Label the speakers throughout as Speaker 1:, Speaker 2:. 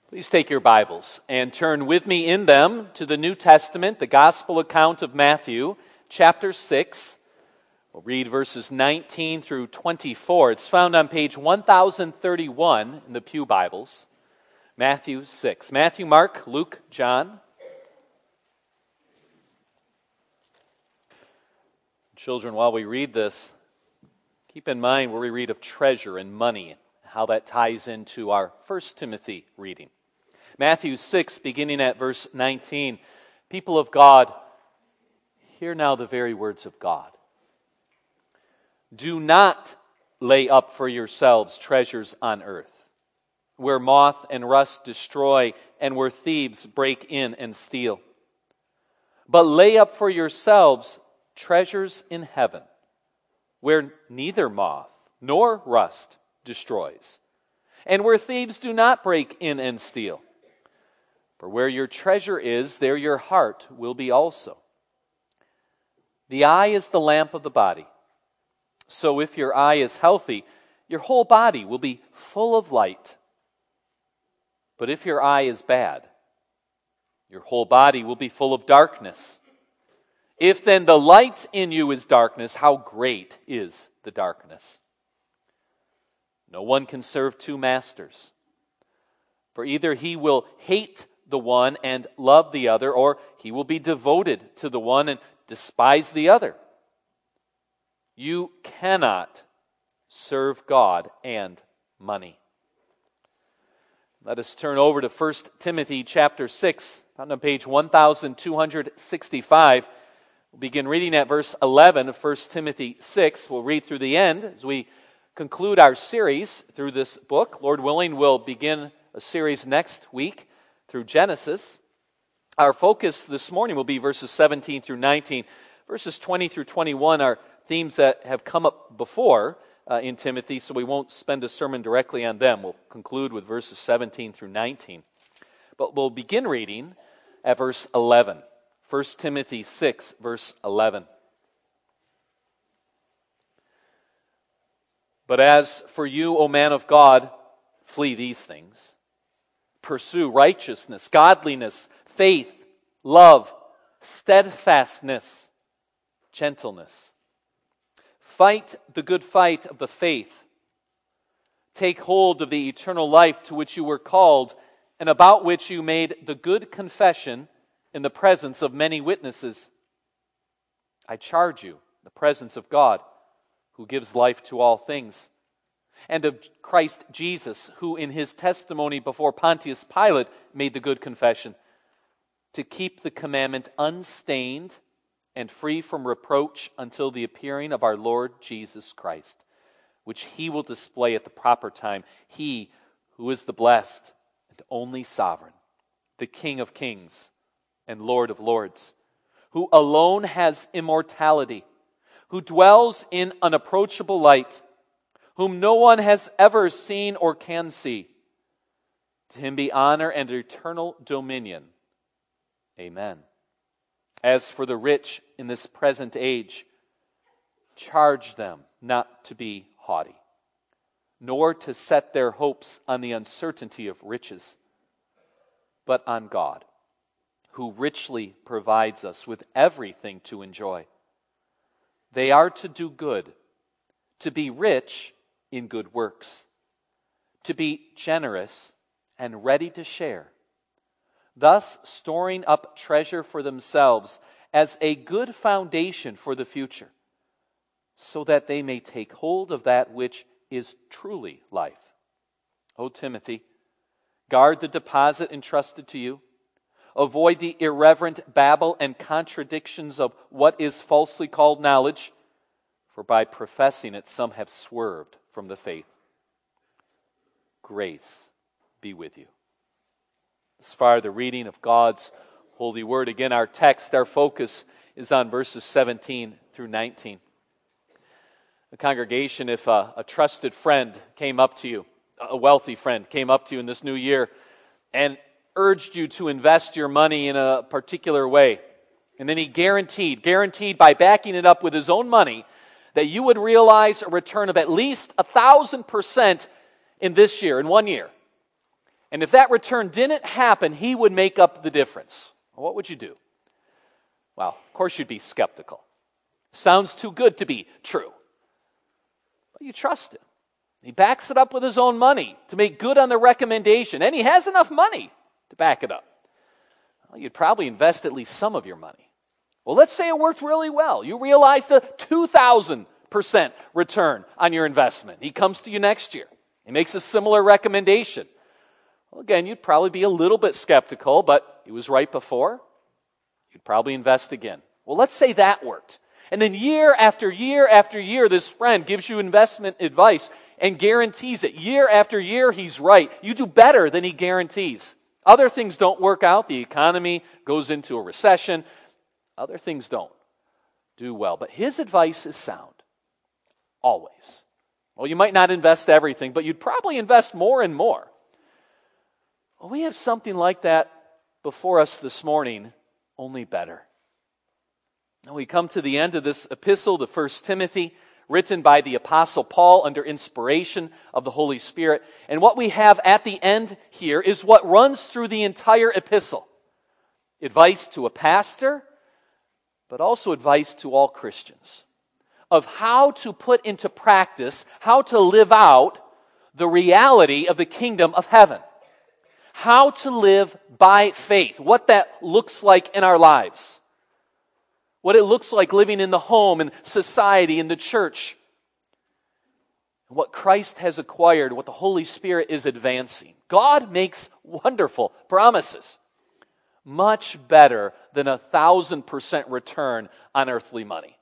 Speaker 1: Please take your Bibles and turn with me in them to the New Testament, the Gospel account of Matthew, chapter 6. We'll read verses 19 through 24. It's found on page 1031 in the Pew Bibles. Matthew 6. Matthew, Mark, Luke, John. Children, while we read this, keep in mind where we read of treasure and money, how that ties into our 1 Timothy reading. Matthew 6, beginning at verse 19. People of God, hear now the very words of God. Do not lay up for yourselves treasures on earth, where moth and rust destroy and where thieves break in and steal. But lay up for yourselves treasures in heaven, where neither moth nor rust destroys, and where thieves do not break in and steal. For where your treasure is, there your heart will be also. The eye is the lamp of the body. So if your eye is healthy, your whole body will be full of light. But if your eye is bad, your whole body will be full of darkness. If then the light in you is darkness, how great is the darkness? No one can serve two masters. For either he will hate the one and love the other, or he will be devoted to the one and despise the other. You cannot serve God and money. Let us turn over to 1 Timothy chapter 6, found on page 1265. We'll begin reading at verse 11 of 1 Timothy 6. We'll read through the end as we conclude our series through this book. Lord willing, we'll begin a series next week through Genesis. Our focus this morning will be verses 17 through 19. Verses 20 through 21 are themes that have come up before in Timothy, so we won't spend a sermon directly on them. We'll conclude with verses 17 through 19. But we'll begin reading at verse 11. 1 Timothy 6, verse 11. But as for you, O man of God, flee these things. Pursue righteousness, godliness, faith, love, steadfastness, gentleness. Fight the good fight of the faith. Take hold of the eternal life to which you were called and about which you made the good confession in the presence of many witnesses. I charge you in the presence of God, who gives life to all things, and of Christ Jesus, who in his testimony before Pontius Pilate made the good confession, to keep the commandment unstained and free from reproach until the appearing of our Lord Jesus Christ, which he will display at the proper time. He who is the blessed and only sovereign, the King of kings and Lord of lords, who alone has immortality, who dwells in unapproachable light, whom no one has ever seen or can see. To him be honor and eternal dominion. Amen. As for the rich in this present age, charge them not to be haughty, nor to set their hopes on the uncertainty of riches, but on God, who richly provides us with everything to enjoy. They are to do good, to be rich in good works, to be generous and ready to share, thus storing up treasure for themselves as a good foundation for the future, so that they may take hold of that which is truly life. O Timothy, guard the deposit entrusted to you. Avoid the irreverent babble and contradictions of what is falsely called knowledge, for by professing it some have swerved from the faith. Grace be with you. As far as the reading of God's holy word, again, our text, our focus is on verses 17 through 19. The congregation, if a trusted friend came up to you, a wealthy friend came up to you in this new year and urged you to invest your money in a particular way, and then he guaranteed by backing it up with his own money, that you would realize a return of at least 1,000% in this year, in 1 year. And if that return didn't happen, he would make up the difference. What would you do? Well, of course you'd be skeptical. Sounds too good to be true. But you trust him. He backs it up with his own money to make good on the recommendation. And he has enough money to back it up. Well, you'd probably invest at least some of your money. Well, let's say it worked really well. You realized a 2,000% return on your investment. He comes to you next year. He makes a similar recommendation. Well, again, you'd probably be a little bit skeptical, but he was right before. You'd probably invest again. Well, let's say that worked. And then year after year after year, this friend gives you investment advice and guarantees it. Year after year, he's right. You do better than he guarantees. Other things don't work out. The economy goes into a recession. Other things don't do well. But his advice is sound. Always. Well, you might not invest everything, but you'd probably invest more and more. Well, we have something like that before us this morning, only better. Now we come to the end of this epistle to 1 Timothy, written by the Apostle Paul under inspiration of the Holy Spirit. And what we have at the end here is what runs through the entire epistle. Advice to a pastor, but also advice to all Christians of how to put into practice, how to live out the reality of the kingdom of heaven. How to live by faith, what that looks like in our lives. What it looks like living in the home, in society, in the church. What Christ has acquired, what the Holy Spirit is advancing. God makes wonderful promises. Much better than 1,000% return on earthly money.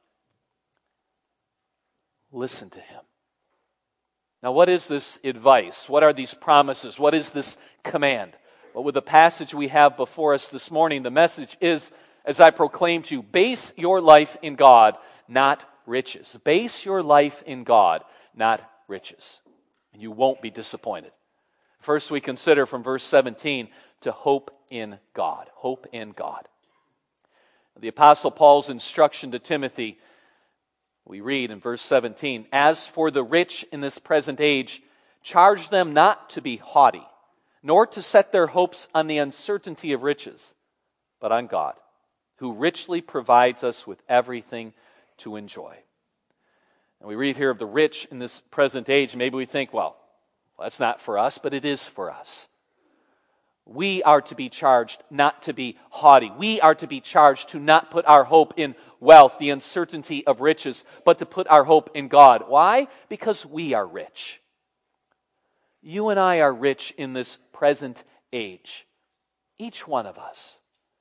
Speaker 1: Listen to him. Now, what is this advice? What are these promises? What is this command? Well, with the passage we have before us this morning, the message is, as I proclaim to you, base your life in God, not riches. Base your life in God, not riches. And you won't be disappointed. First, we consider from verse 17 to hope in God. Hope in God. The Apostle Paul's instruction to Timothy, we read in verse 17, "As for the rich in this present age, charge them not to be haughty, nor to set their hopes on the uncertainty of riches, but on God, who richly provides us with everything to enjoy." And we read here of the rich in this present age. Maybe we think, well, that's not for us, but it is for us. We are to be charged not to be haughty. We are to be charged to not put our hope in wealth, the uncertainty of riches, but to put our hope in God. Why? Because we are rich. You and I are rich in this present age. Each one of us.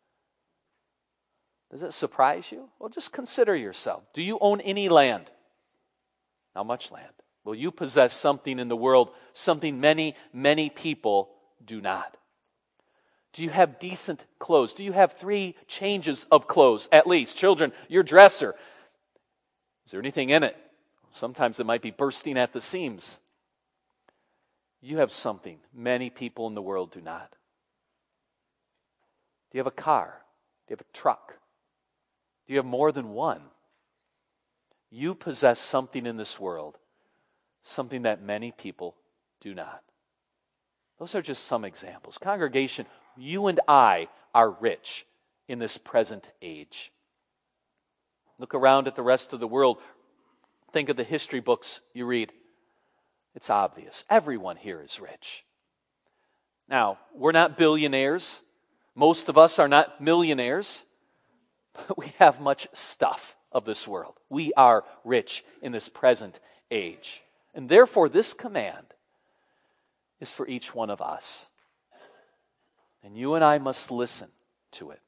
Speaker 1: Does it surprise you? Well, just consider yourself. Do you own any land? How much land? Well, you possess something in the world, something many, many people do not. Do you have decent clothes? Do you have 3 changes of clothes at least? Children, your dresser. Is there anything in it? Sometimes it might be bursting at the seams. You have something many people in the world do not. Do you have a car? Do you have a truck? Do you have more than one? You possess something in this world, something that many people do not. Those are just some examples. Congregation, you and I are rich in this present age. Look around at the rest of the world. Think of the history books you read. It's obvious. Everyone here is rich. Now, we're not billionaires. Most of us are not millionaires. But we have much stuff of this world. We are rich in this present age. And therefore, this command is for each one of us. And you and I must listen to it.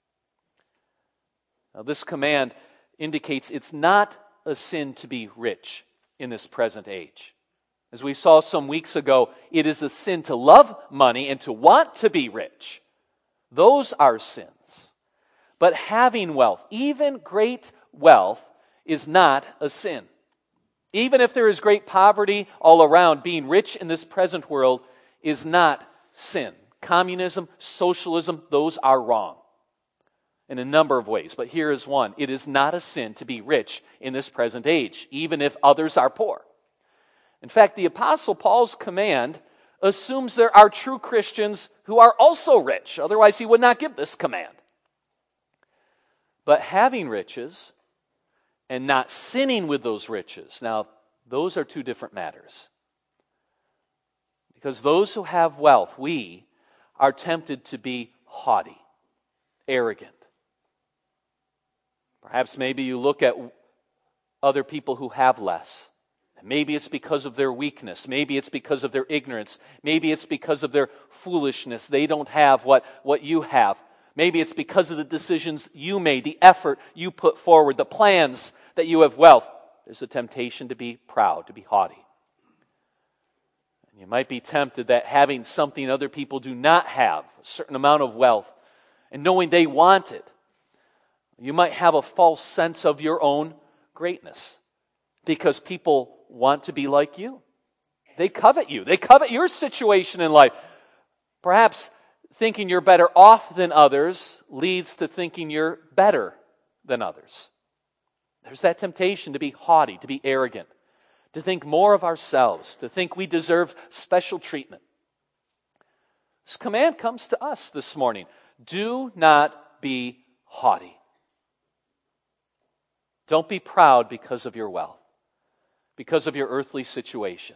Speaker 1: Now, this command indicates it's not a sin to be rich in this present age. As we saw some weeks ago, it is a sin to love money and to want to be rich. Those are sins. But having wealth, even great wealth, is not a sin. Even if there is great poverty all around, being rich in this present world is not sin. Communism, socialism, those are wrong in a number of ways. But here is one. It is not a sin to be rich in this present age, even if others are poor. In fact, the Apostle Paul's command assumes there are true Christians who are also rich. Otherwise, he would not give this command. But having riches and not sinning with those riches, now, those are two different matters. Because those who have wealth, we are tempted to be haughty, arrogant. Perhaps maybe you look at other people who have less. Maybe it's because of their weakness. Maybe it's because of their ignorance. Maybe it's because of their foolishness. They don't have what you have. Maybe it's because of the decisions you made, the effort you put forward, the plans that you have wealth. There's a temptation to be proud, to be haughty. And you might be tempted that having something other people do not have, a certain amount of wealth, and knowing they want it, you might have a false sense of your own greatness because people want to be like you. They covet you. They covet your situation in life. Perhaps thinking you're better off than others leads to thinking you're better than others. There's that temptation to be haughty, to be arrogant, to think more of ourselves, to think we deserve special treatment. This command comes to us this morning. Do not be haughty. Don't be proud because of your wealth, because of your earthly situation.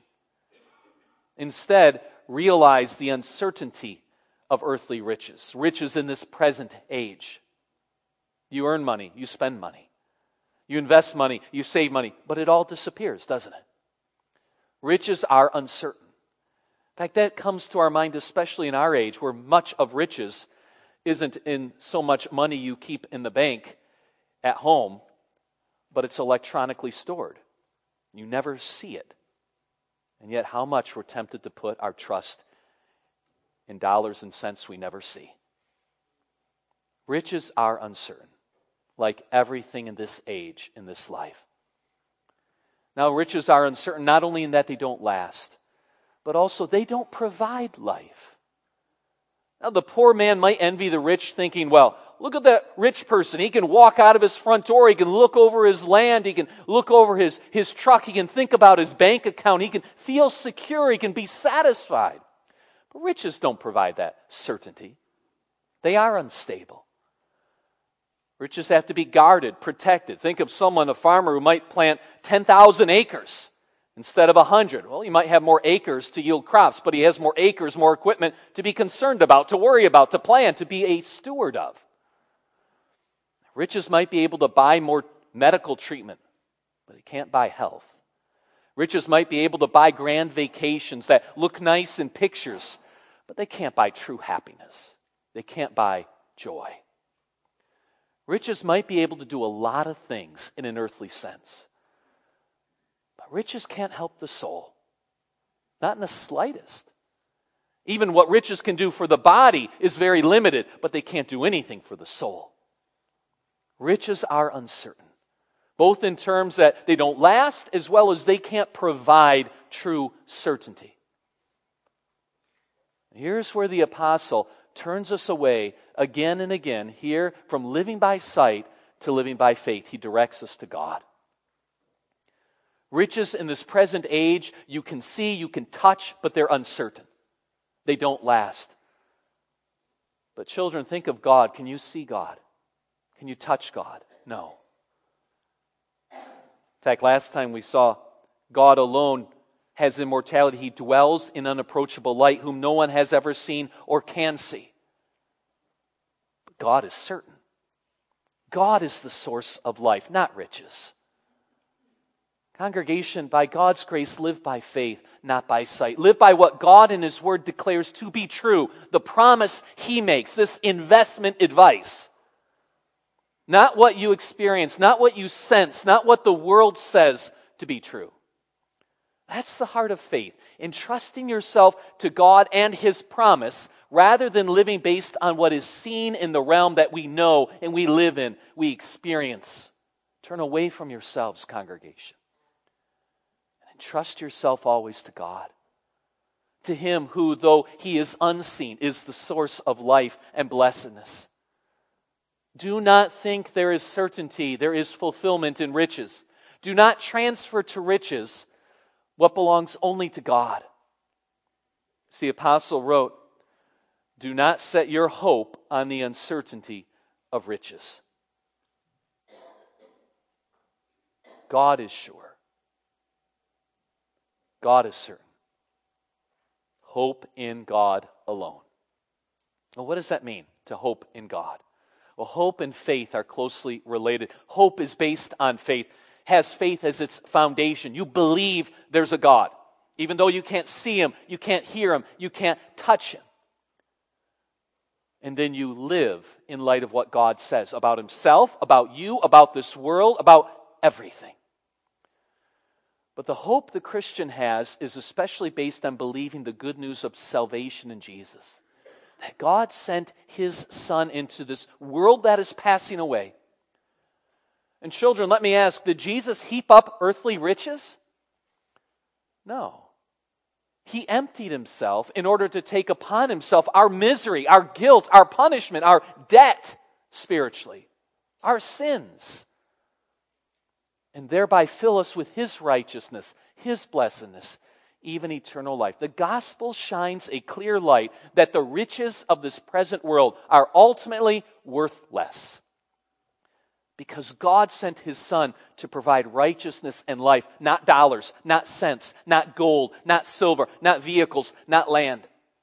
Speaker 1: Instead, realize the uncertainty of earthly riches, riches in this present age. You earn money, you spend money. You invest money, you save money, but it all disappears, doesn't it? Riches are uncertain. In fact, that comes to our mind, especially in our age, where much of riches isn't in so much money you keep in the bank at home, but it's electronically stored. You never see it. And yet how much we're tempted to put our trust in dollars and cents we never see. Riches are uncertain, like everything in this age, in this life. Now, riches are uncertain not only in that they don't last, but also they don't provide life. Now, the poor man might envy the rich, thinking, well, look at that rich person. He can walk out of his front door. He can look over his land. He can look over his truck. He can think about his bank account. He can feel secure. He can be satisfied. But riches don't provide that certainty. They are unstable. Riches have to be guarded, protected. Think of someone, a farmer, who might plant 10,000 acres instead of 100. Well, he might have more acres to yield crops, but he has more acres, more equipment to be concerned about, to worry about, to plan, to be a steward of. Riches might be able to buy more medical treatment, but it can't buy health. Riches might be able to buy grand vacations that look nice in pictures, but they can't buy true happiness. They can't buy joy. Riches might be able to do a lot of things in an earthly sense, but riches can't help the soul. Not in the slightest. Even what riches can do for the body is very limited, but they can't do anything for the soul. Riches are uncertain, both in terms that they don't last as well as they can't provide true certainty. Here's where the apostle turns us away again and again here from living by sight to living by faith. He directs us to God. Riches in this present age, you can see, you can touch, but they're uncertain. They don't last. But children, think of God. Can you see God? Can you touch God? No. In fact, last time we saw God alone has immortality. He dwells in unapproachable light, whom no one has ever seen or can see. But God is certain. God is the source of life, not riches. Congregation, by God's grace, live by faith, not by sight. Live by what God in His Word declares to be true, the promise He makes, this investment advice. Not what you experience, not what you sense, not what the world says to be true. That's the heart of faith, entrusting yourself to God and His promise, rather than living based on what is seen in the realm that we know and we live in, we experience. Turn away from yourselves, congregation. And entrust yourself always to God. To Him who, though He is unseen, is the source of life and blessedness. Do not think there is certainty, there is fulfillment in riches. Do not transfer to riches what belongs only to God. See, the apostle wrote, "Do not set your hope on the uncertainty of riches." God is sure. God is certain. Hope in God alone. Well, what does that mean, to hope in God? Well, hope and faith are closely related. Hope is based on faith, has faith as its foundation. You believe there's a God. Even though you can't see Him, you can't hear Him, you can't touch Him. And then you live in light of what God says about Himself, about you, about this world, about everything. But the hope the Christian has is especially based on believing the good news of salvation in Jesus. That God sent His Son into this world that is passing away. And children, let me ask, did Jesus heap up earthly riches? No. He emptied Himself in order to take upon Himself our misery, our guilt, our punishment, our debt spiritually, our sins, and thereby fill us with His righteousness, His blessedness, even eternal life. The gospel shines a clear light that the riches of this present world are ultimately worthless. Because God sent His Son to provide righteousness and life, not dollars, not cents, not gold, not silver, not vehicles, not land.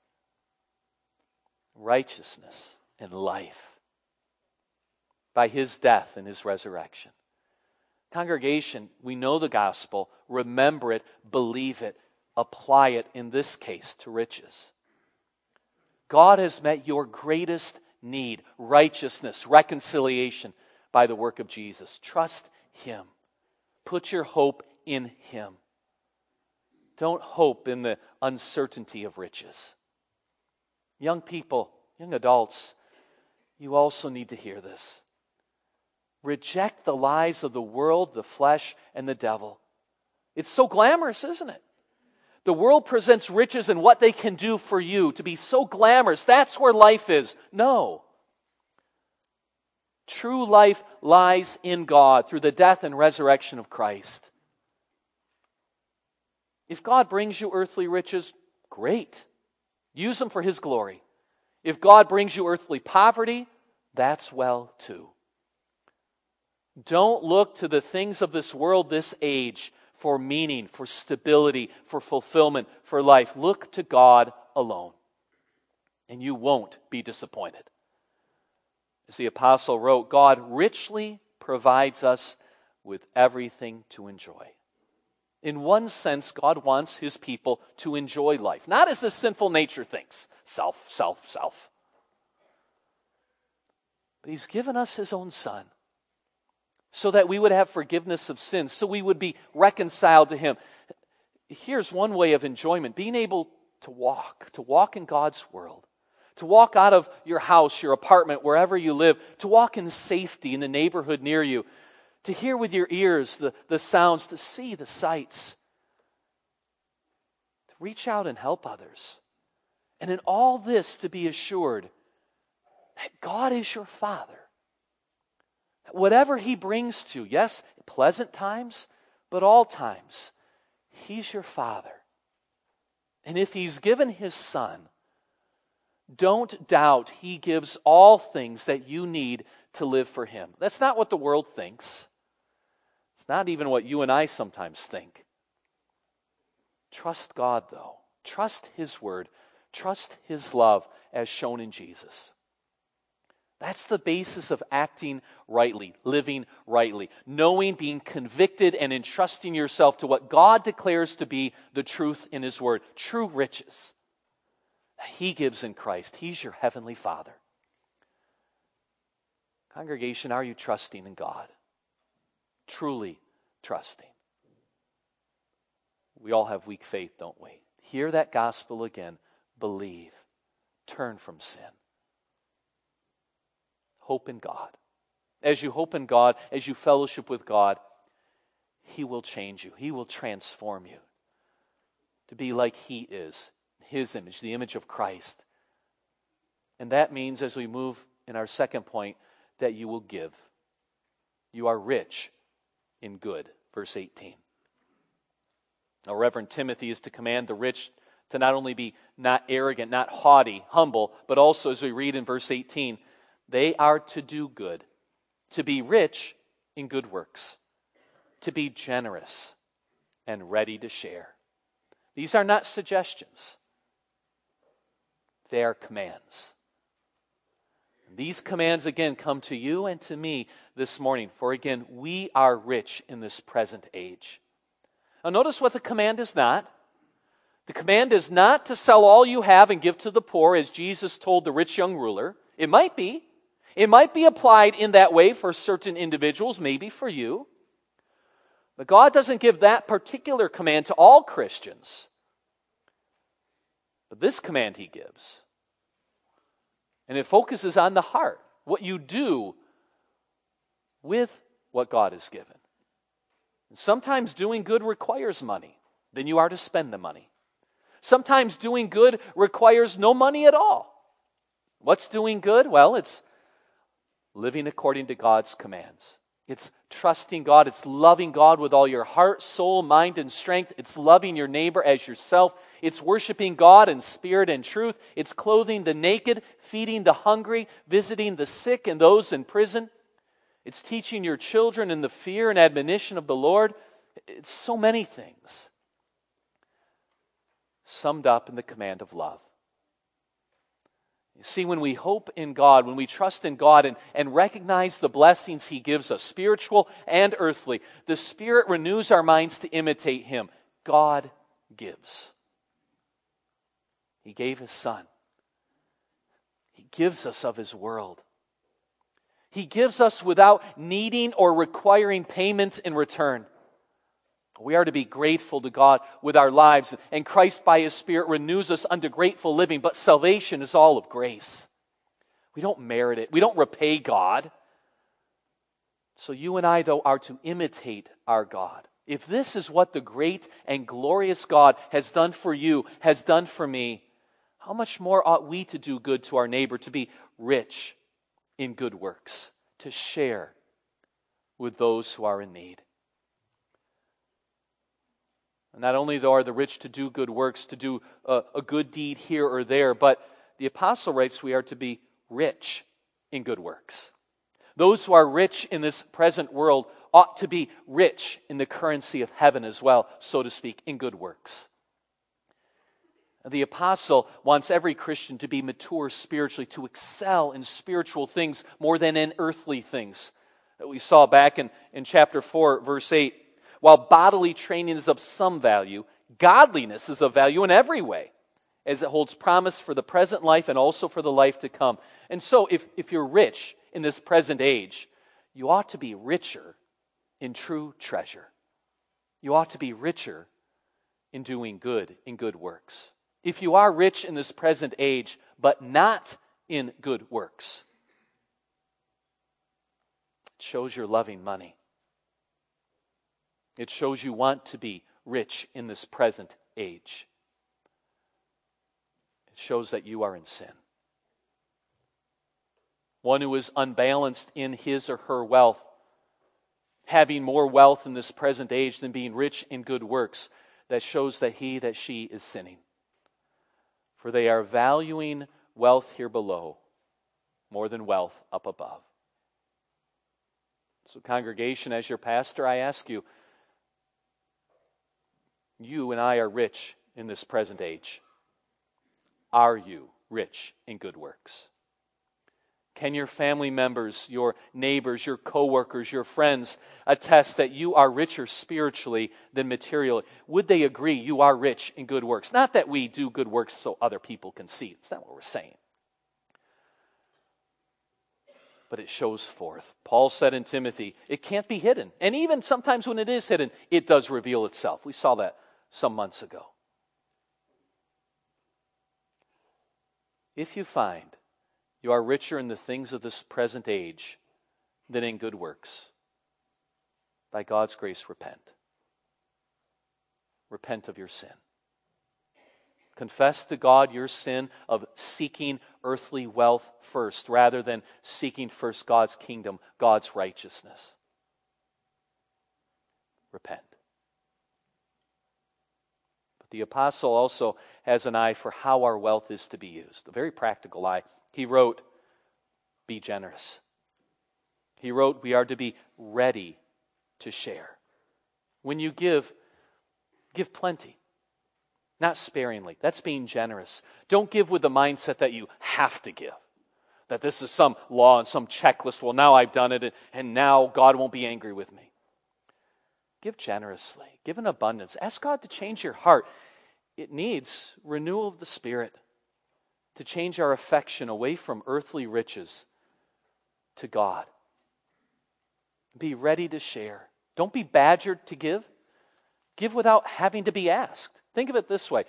Speaker 1: Righteousness and life by His death and His resurrection. Congregation, we know the gospel, remember it, believe it, apply it, in this case, to riches. God has met your greatest need, righteousness, reconciliation, by the work of Jesus. Trust Him. Put your hope in Him. Don't hope in the uncertainty of riches. Young people, young adults, you also need to hear this. Reject the lies of the world, the flesh, and the devil. It's so glamorous, isn't it? The world presents riches and what they can do for you to be so glamorous. That's where life is. No. True life lies in God through the death and resurrection of Christ. If God brings you earthly riches, great. Use them for His glory. If God brings you earthly poverty, that's well too. Don't look to the things of this world, this age, for meaning, for stability, for fulfillment, for life. Look to God alone, and you won't be disappointed. As the apostle wrote, God richly provides us with everything to enjoy. In one sense, God wants His people to enjoy life, not as the sinful nature thinks, self, self, self. But He's given us His own Son so that we would have forgiveness of sins, so we would be reconciled to Him. Here's one way of enjoyment, being able to walk in God's world. To walk out of your house, your apartment, wherever you live, to walk in safety in the neighborhood near you, to hear with your ears the sounds, to see the sights, to reach out and help others. And in all this, to be assured that God is your Father. That whatever He brings to you, yes, pleasant times, but all times, He's your Father. And if He's given His Son, don't doubt He gives all things that you need to live for Him. That's not what the world thinks. It's not even what you and I sometimes think. Trust God, though. Trust His Word. Trust His love as shown in Jesus. That's the basis of acting rightly, living rightly, knowing, being convicted, and entrusting yourself to what God declares to be the truth in His Word. True riches that He gives in Christ. He's your heavenly Father. Congregation, are you trusting in God? Truly trusting. We all have weak faith, don't we? Hear that gospel again. Believe. Turn from sin. Hope in God. As you hope in God, as you fellowship with God, He will change you. He will transform you to be like He is, His image, the image of Christ. And that means, as we move in our second point, that you will give. You are rich in good, verse 18. Now, Reverend Timothy is to command the rich To not only be not arrogant, not haughty, humble, but also, as we read in verse 18, they are to do good, to be rich in good works, to be generous and ready to share. These are not suggestions. They are commands. These commands, again, come to you and to me this morning. For again, we are rich in this present age. Now notice what the command is not. The command is not to sell all you have and give to the poor, as Jesus told the rich young ruler. It might be. It might be applied in that way for certain individuals, maybe for you. But God doesn't give that particular command to all Christians. But this command He gives. And it focuses on the heart, what you do with what God has given. And sometimes doing good requires money. Then you are to spend the money. Sometimes doing good requires no money at all. What's doing good? Well, it's living according to God's commands. It's trusting God. It's loving God with all your heart, soul, mind, and strength. It's loving your neighbor as yourself. It's worshiping God in spirit and truth. It's clothing the naked, feeding the hungry, visiting the sick and those in prison. It's teaching your children in the fear and admonition of the Lord. It's so many things summed up in the command of love. You see, when we hope in God, when we trust in God and recognize the blessings He gives us, spiritual and earthly, the Spirit renews our minds to imitate Him. God gives. He gave His Son. He gives us of His world. He gives us without needing or requiring payment in return. We are to be grateful to God with our lives, and Christ by His Spirit renews us unto grateful living, but salvation is all of grace. We don't merit it. We don't repay God. So you and I, though, are to imitate our God. If this is what the great and glorious God has done for you, has done for me, how much more ought we to do good to our neighbor, to be rich in good works, to share with those who are in need. Not only, though, are the rich to do good works, to do a good deed here or there, but the apostle writes we are to be rich in good works. Those who are rich in this present world ought to be rich in the currency of heaven as well, so to speak, in good works. The apostle wants every Christian to be mature spiritually, to excel in spiritual things more than in earthly things. That we saw back in chapter 4, verse 8. While bodily training is of some value, godliness is of value in every way, as it holds promise for the present life and also for the life to come. And so if you're rich in this present age, you ought to be richer in true treasure. You ought to be richer in doing good, in good works. If you are rich in this present age, but not in good works, it shows you're loving money. It shows you want to be rich in this present age. It shows that you are in sin. One who is unbalanced in his or her wealth, having more wealth in this present age than being rich in good works, that shows that he, that she is sinning. For they are valuing wealth here below more than wealth up above. So, congregation, as your pastor, I ask you, you and I are rich in this present age. Are you rich in good works? Can your family members, your neighbors, your coworkers, your friends attest that you are richer spiritually than materially? Would they agree you are rich in good works? Not that we do good works so other people can see. It's not what we're saying. But it shows forth. Paul said in Timothy, it can't be hidden. And even sometimes when it is hidden, it does reveal itself. We saw that some months ago. If you find you are richer in the things of this present age than in good works, by God's grace, repent. Repent of your sin. Confess to God your sin of seeking earthly wealth first, rather than seeking first God's kingdom, God's righteousness. Repent. the apostle also has an eye for how our wealth is to be used, a very practical eye. He wrote, be generous. He wrote, we are to be ready to share. When you give plenty, not sparingly. That's being generous. Don't give with the mindset that you have to give, that this is some law and some checklist. Well, now I've done it, and now God won't be angry with me. Give generously. Give in abundance. Ask God to change your heart. It needs renewal of the Spirit to change our affection away from earthly riches to God. Be ready to share. Don't be badgered to give. Give without having to be asked. Think of it this way.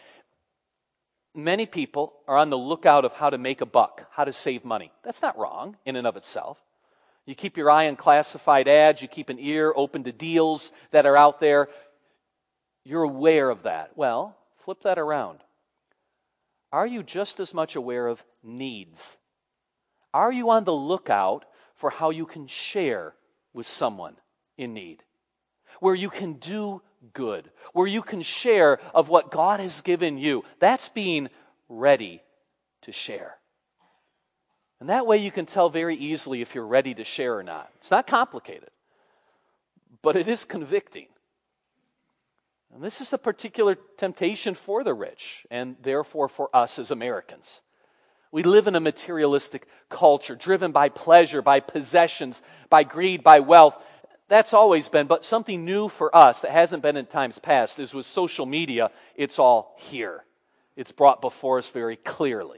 Speaker 1: Many people are on the lookout of how to make a buck, how to save money. That's not wrong in and of itself. You keep your eye on classified ads. You keep an ear open to deals that are out there. You're aware of that. Well, flip that around. Are you just as much aware of needs? Are you on the lookout for how you can share with someone in need? Where you can do good, where you can share of what God has given you. That's being ready to share. And that way you can tell very easily if you're ready to share or not. It's not complicated, but it is convicting. And this is a particular temptation for the rich, and therefore for us as Americans. We live in a materialistic culture, driven by pleasure, by possessions, by greed, by wealth. That's always been, but something new for us that hasn't been in times past is with social media, it's all here. It's brought before us very clearly.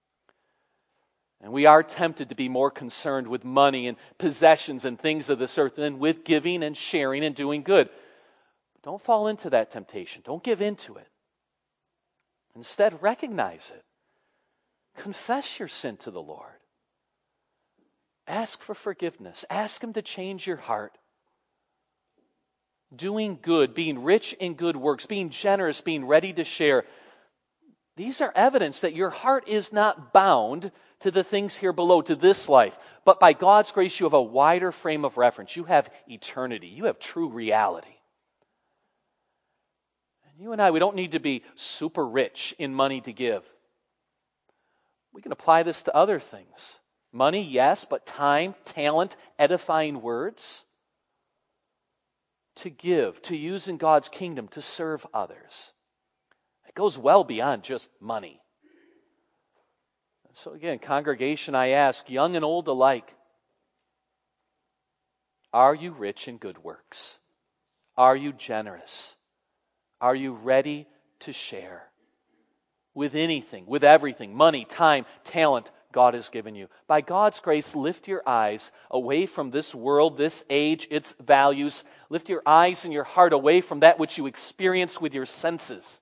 Speaker 1: And we are tempted to be more concerned with money and possessions and things of this earth than with giving and sharing and doing good. Don't fall into that temptation. Don't give into it. Instead, recognize it. Confess your sin to the Lord. Ask for forgiveness. Ask Him to change your heart. Doing good, being rich in good works, being generous, being ready to share. These are evidence that your heart is not bound to the things here below, to this life. But by God's grace, you have a wider frame of reference. You have eternity. You have true reality. And you and I, we don't need to be super rich in money to give. We can apply this to other things. Money, yes, but time, talent, edifying words. To give, to use in God's kingdom, to serve others. It goes well beyond just money. So again, congregation, I ask, young and old alike, are you rich in good works? Are you generous? Are you ready to share with anything, with everything, money, time, talent God has given you? By God's grace, lift your eyes away from this world, this age, its values. Lift your eyes and your heart away from that which you experience with your senses.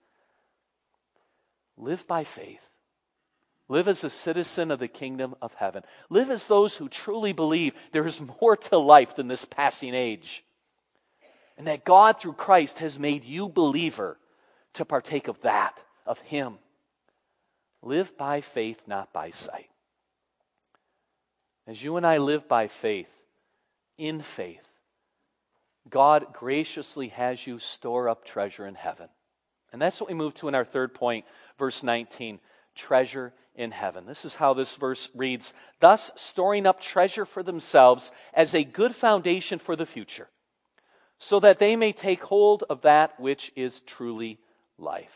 Speaker 1: Live by faith. Live as a citizen of the kingdom of heaven. Live as those who truly believe there is more to life than this passing age. And that God, through Christ, has made you believer to partake of that, of Him. Live by faith, not by sight. As you and I live by faith, in faith, God graciously has you store up treasure in heaven. And that's what we move to in our third point, verse 19, treasure in heaven. This is how this verse reads, thus storing up treasure for themselves as a good foundation for the future, so that they may take hold of that which is truly life.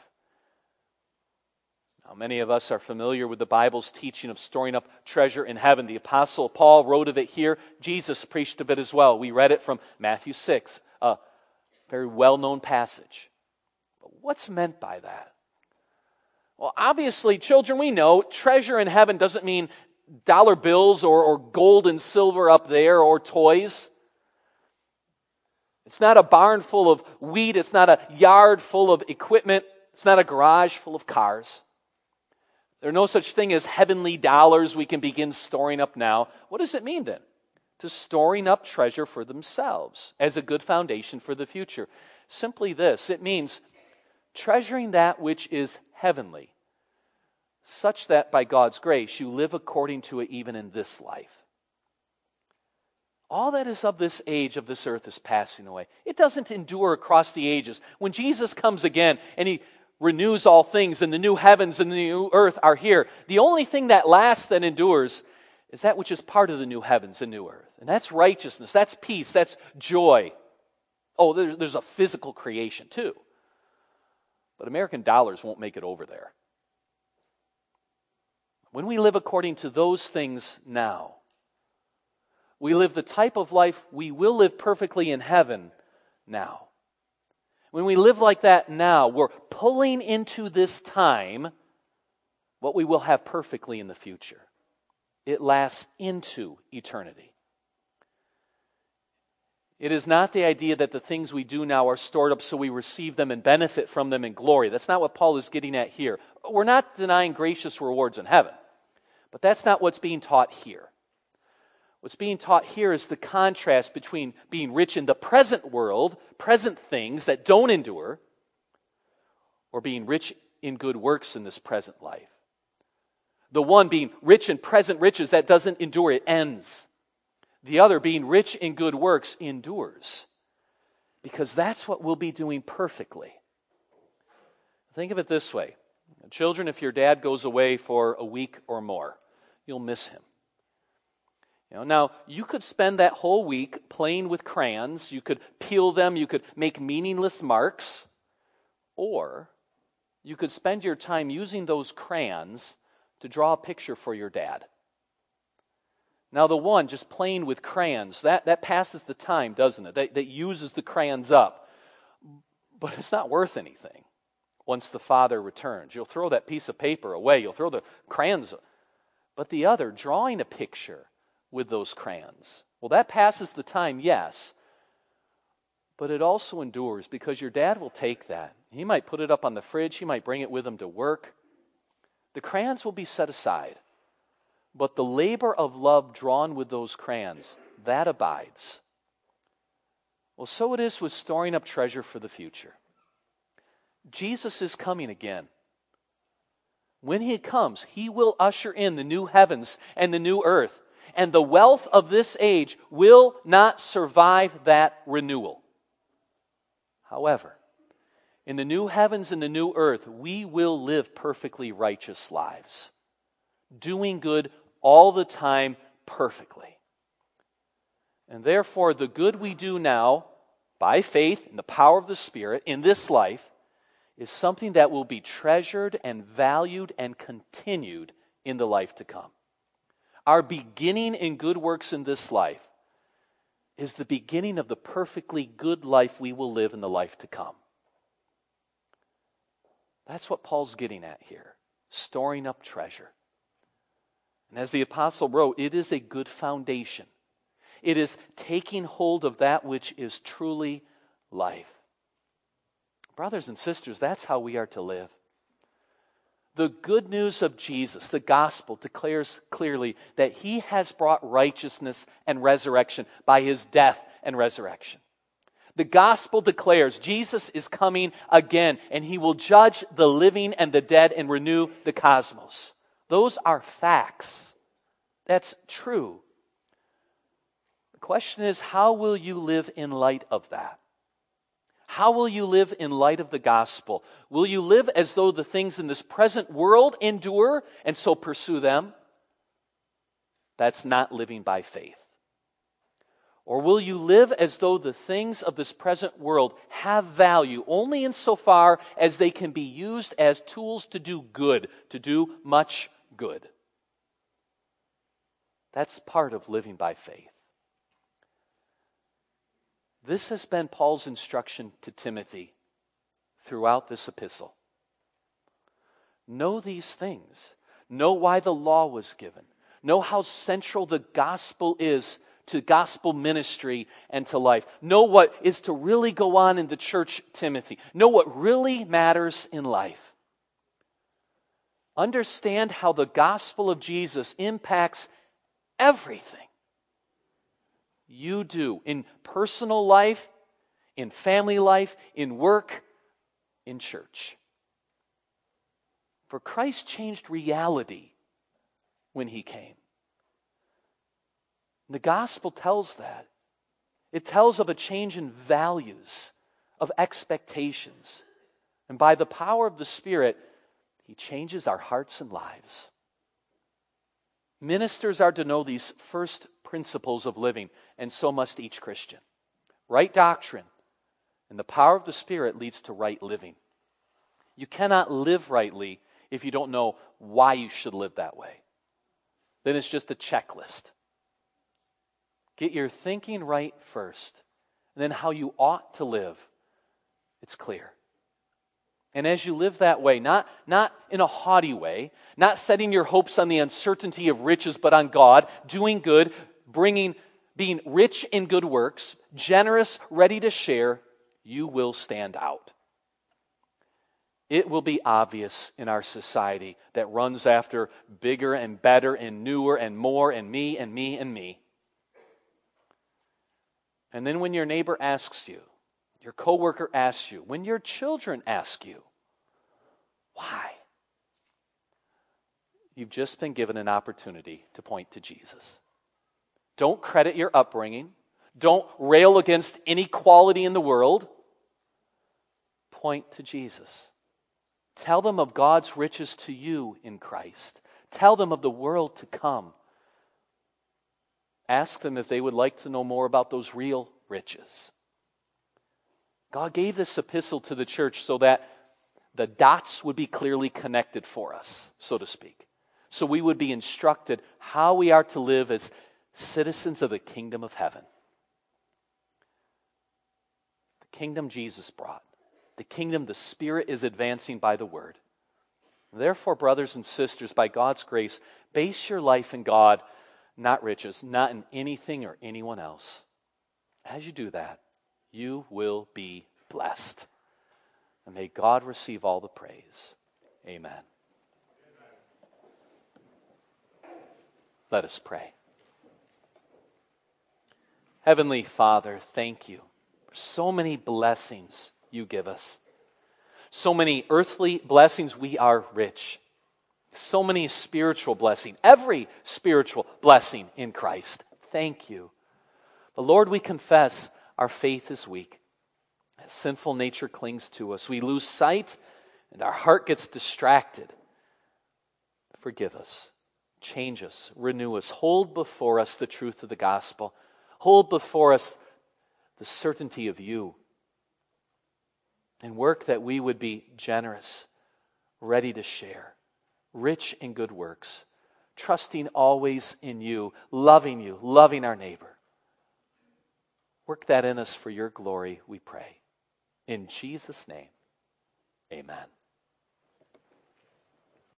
Speaker 1: Now, many of us are familiar with the Bible's teaching of storing up treasure in heaven. The Apostle Paul wrote of it here. Jesus preached of it as well. We read it from Matthew 6, a very well-known passage. But what's meant by that? Well, obviously, children, we know treasure in heaven doesn't mean dollar bills or gold and silver up there or toys. It's not a barn full of wheat. It's not a yard full of equipment. It's not a garage full of cars. There's no such thing as heavenly dollars we can begin storing up now. What does it mean then? To storing up treasure for themselves as a good foundation for the future. Simply this, it means treasuring that which is heavenly, such that by God's grace you live according to it even in this life. All that is of this age, of this earth, is passing away. It doesn't endure across the ages. When Jesus comes again and He renews all things, and the new heavens and the new earth are here. The only thing that lasts and endures is that which is part of the new heavens and new earth. And that's righteousness, that's peace, that's joy. Oh, there's a physical creation too. But American dollars won't make it over there. When we live according to those things now, we live the type of life we will live perfectly in heaven now. When we live like that now, we're pulling into this time what we will have perfectly in the future. It lasts into eternity. It is not the idea that the things we do now are stored up so we receive them and benefit from them in glory. That's not what Paul is getting at here. We're not denying gracious rewards in heaven, but that's not what's being taught here. What's being taught here is the contrast between being rich in the present world, present things that don't endure, or being rich in good works in this present life. The one being rich in present riches that doesn't endure, it ends. The other being rich in good works endures. Because that's what we'll be doing perfectly. Think of it this way. Children, if your dad goes away for a week or more, you'll miss him. Now, you could spend that whole week playing with crayons. You could peel them. You could make meaningless marks. Or you could spend your time using those crayons to draw a picture for your dad. Now, the one just playing with crayons, that passes the time, doesn't it? That uses the crayons up. But it's not worth anything once the father returns. You'll throw that piece of paper away. You'll throw the crayons away. But the other, drawing a picture with those crayons, well, that passes the time, yes. But it also endures because your dad will take that. He might put it up on the fridge. He might bring it with him to work. The crayons will be set aside. But the labor of love drawn with those crayons, that abides. Well, so it is with storing up treasure for the future. Jesus is coming again. When he comes, he will usher in the new heavens and the new earth. And the wealth of this age will not survive that renewal. However, in the new heavens and the new earth, we will live perfectly righteous lives, doing good all the time perfectly. And therefore, the good we do now, by faith in the power of the Spirit, in this life, is something that will be treasured and valued and continued in the life to come. Our beginning in good works in this life is the beginning of the perfectly good life we will live in the life to come. That's what Paul's getting at here, storing up treasure. And as the apostle wrote, it is a good foundation. It is taking hold of that which is truly life. Brothers and sisters, that's how we are to live. The good news of Jesus, the gospel, declares clearly that he has brought righteousness and resurrection by his death and resurrection. The gospel declares Jesus is coming again, and he will judge the living and the dead and renew the cosmos. Those are facts. That's true. The question is, how will you live in light of that? How will you live in light of the gospel? Will you live as though the things in this present world endure and so pursue them? That's not living by faith. Or will you live as though the things of this present world have value only insofar as they can be used as tools to do good, to do much good? That's part of living by faith. This has been Paul's instruction to Timothy throughout this epistle. Know these things. Know why the law was given. Know how central the gospel is to gospel ministry and to life. Know what is to really go on in the church, Timothy. Know what really matters in life. Understand how the gospel of Jesus impacts everything you do in personal life, in family life, in work, in church. For Christ changed reality when he came. The gospel tells that. It tells of a change in values, of expectations. And by the power of the Spirit, He changes our hearts and lives. Ministers are to know these first principles of living, and so must each Christian. Right doctrine and the power of the Spirit leads to right living. You cannot live rightly if you don't know why you should live that way. Then it's just a checklist. Get your thinking right first, and then how you ought to live, it's clear. And as you live that way, not in a haughty way, not setting your hopes on the uncertainty of riches, but on God, doing good, being rich in good works, generous, ready to share, you will stand out. It will be obvious in our society that runs after bigger and better and newer and more and me and me and me. And then when your neighbor asks you, your coworker asks you, when your children ask you, why? You've just been given an opportunity to point to Jesus. Don't credit your upbringing. Don't rail against inequality in the world. Point to Jesus. Tell them of God's riches to you in Christ. Tell them of the world to come. Ask them if they would like to know more about those real riches. God gave this epistle to the church so that the dots would be clearly connected for us, so to speak. So we would be instructed how we are to live as citizens of the kingdom of heaven. The kingdom Jesus brought. The kingdom the Spirit is advancing by the Word. Therefore, brothers and sisters, by God's grace, base your life in God, not riches, not in anything or anyone else. As you do that, you will be blessed. And may God receive all the praise. Amen. Let us pray. Heavenly Father, thank you for so many blessings you give us. So many earthly blessings, we are rich. So many spiritual blessings, every spiritual blessing in Christ. Thank you. But Lord, we confess our faith is weak. As sinful nature clings to us, we lose sight and our heart gets distracted. Forgive us, change us, renew us. Hold before us the truth of the gospel. Hold before us the certainty of you. And work that we would be generous, ready to share, rich in good works, trusting always in you, loving our neighbor. Work that in us for your glory, we pray. In Jesus' name, amen.